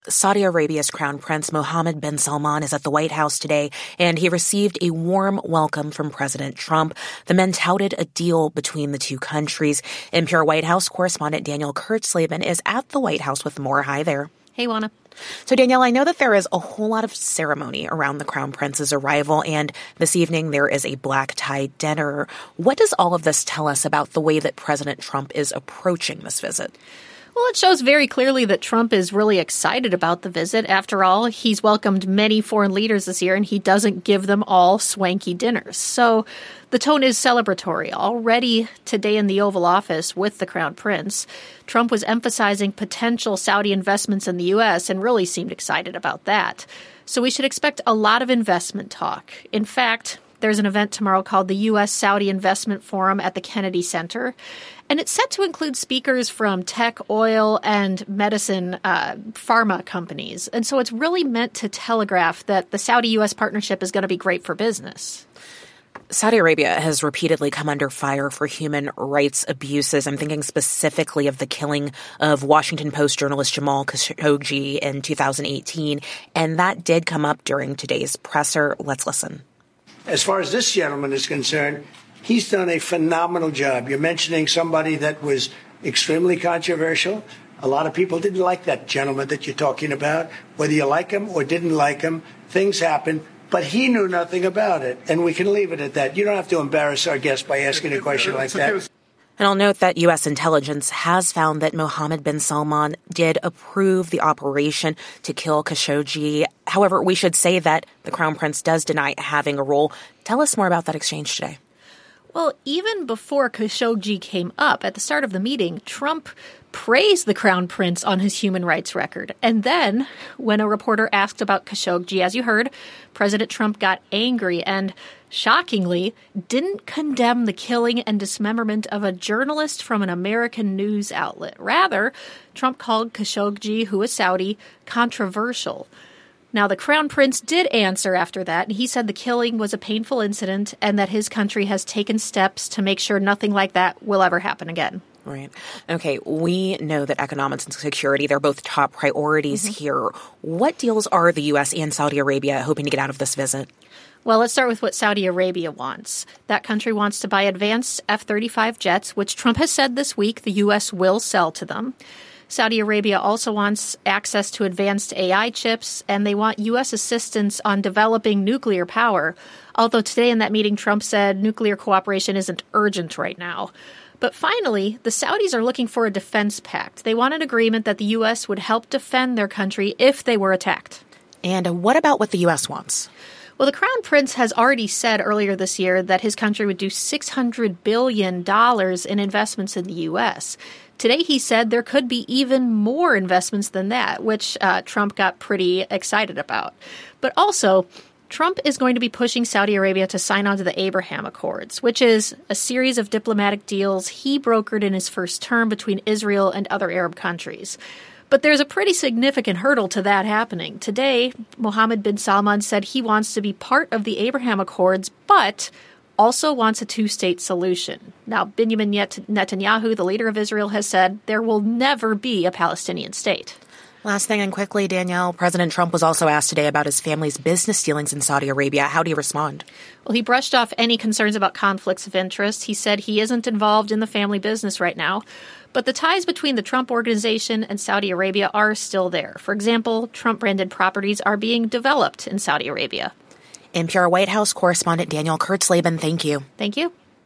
Saudi Arabia's Crown Prince Mohammed bin Salman is at the White House today, and he received a warm welcome from President Trump. The men touted a deal between the two countries. NPR White House correspondent Danielle Kurtzleben is at the White House with more. Hi there. Hey, Juana. So, Danielle, I know that there is a whole lot of ceremony around the Crown Prince's arrival, and this evening there is a black tie dinner. What does all of this tell us about the way that President Trump is approaching this visit? Well, it shows very clearly that Trump is really excited about the visit. After all, he's welcomed many foreign leaders this year, and he doesn't give them all swanky dinners. So the tone is celebratory. Already today in the Oval Office with the Crown Prince, Trump was emphasizing potential Saudi investments in the U.S. and really seemed excited about that. So we should expect a lot of investment talk. In fact, there's an event tomorrow called the U.S.-Saudi Investment Forum at the Kennedy Center, and it's set to include speakers from tech, oil, and medicine pharma companies. And so it's really meant to telegraph that the Saudi-U.S. partnership is going to be great for business. Saudi Arabia has repeatedly come under fire for human rights abuses. I'm thinking specifically of the killing of Washington Post journalist Jamal Khashoggi in 2018, and that did come up during today's presser. Let's listen. As far as this gentleman is concerned, he's done a phenomenal job. You're mentioning somebody that was extremely controversial. A lot of people didn't like that gentleman that you're talking about. Whether you like him or didn't like him, things happen. But he knew nothing about it, and we can leave it at that. You don't have to embarrass our guest by asking a question like that. And I'll note that U.S. intelligence has found that Mohammed bin Salman did approve the operation to kill Khashoggi. However, we should say that the Crown Prince does deny having a role. Tell us more about that exchange today. Well, even before Khashoggi came up at the start of the meeting, Trump praised the Crown Prince on his human rights record. And then, when a reporter asked about Khashoggi, as you heard, President Trump got angry and, shockingly, didn't condemn the killing and dismemberment of a journalist from an American news outlet. Rather, Trump called Khashoggi, who is Saudi, controversial. Now, the Crown Prince did answer after that, and he said the killing was a painful incident and that his country has taken steps to make sure nothing like that will ever happen again. Right. Okay, we know that economics and security, they're both top priorities here. What deals are the U.S. and Saudi Arabia hoping to get out of this visit? Well, let's start with what Saudi Arabia wants. That country wants to buy advanced F-35 jets, which Trump has said this week the U.S. will sell to them. Saudi Arabia also wants access to advanced AI chips, and they want U.S. assistance on developing nuclear power. Although today in that meeting, Trump said nuclear cooperation isn't urgent right now. But finally, the Saudis are looking for a defense pact. They want an agreement that the U.S. would help defend their country if they were attacked. And what about what the U.S. wants? Well, the Crown Prince has already said earlier this year that his country would do $600 billion in investments in the U.S. Today, he said there could be even more investments than that, which Trump got pretty excited about. But also, Trump is going to be pushing Saudi Arabia to sign on to the Abraham Accords, which is a series of diplomatic deals he brokered in his first term between Israel and other Arab countries. But there's a pretty significant hurdle to that happening. Today, Mohammed bin Salman said he wants to be part of the Abraham Accords, but also wants a two-state solution. Now, Benjamin Netanyahu, the leader of Israel, has said there will never be a Palestinian state. Last thing and quickly, Danielle, President Trump was also asked today about his family's business dealings in Saudi Arabia. How do you respond? Well, he brushed off any concerns about conflicts of interest. He said he isn't involved in the family business right now. But the ties between the Trump Organization and Saudi Arabia are still there. For example, Trump-branded properties are being developed in Saudi Arabia. NPR White House correspondent Danielle Kurtzleben, thank you. Thank you.